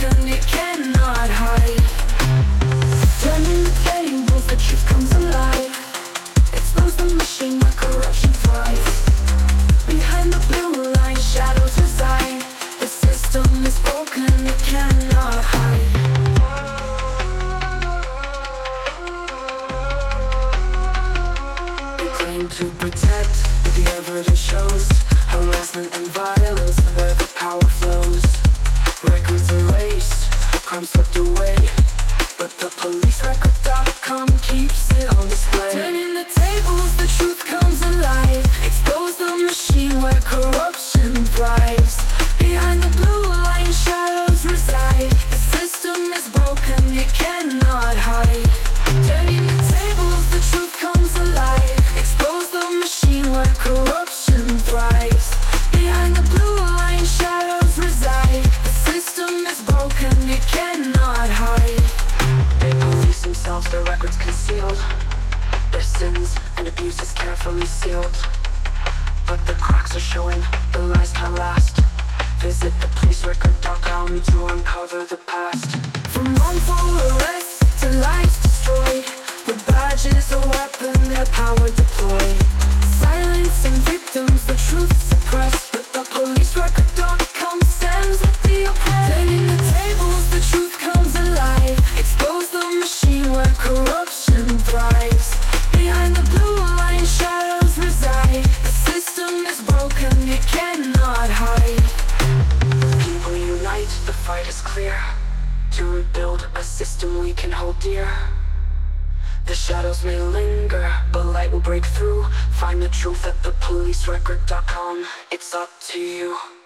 broken, it cannot hide. Turning the tables, the truth comes alive. Expose the machine where corruption thrives. Behind the blue line, shadows reside. The system is broken, it cannot hide. They claim to protect, but the evidence shows harassment and violence where the power flows. Records erased, crime swept away, but the policerecord.com keeps it on display. Turning the tables, the truth comes alive. Expose the machine where corruption thrives. Behind the blue line, shadows reside. The system is broken, it cannot hide. Turning the tables, the truth comes alive. Expose the machine where corruption thrives. Behind the blue line, shadows reside. The system is broken, it cannot hide. They police themselves, their records concealed. Their sins and abuses carefully sealed. But the cracks are showing, the lies can't last. Visit the policerecord.com to uncover the past. From wrongful arrests to lives destroyed, with badges a weapon, their power deployed. Silencing victims, the truth suppressed, but the policerecord.com stands with the oppressed. Turning the tables, the truth comes alive. Expose the machine where corruption thrives. Behind the blue line, shadows reside. The system is broken, it cannot hide. People unite, the fight is clear. To rebuild a system we can hold dear. The shadows may linger, but light will break through. Find the truth at the policerecord.com. It's up to you.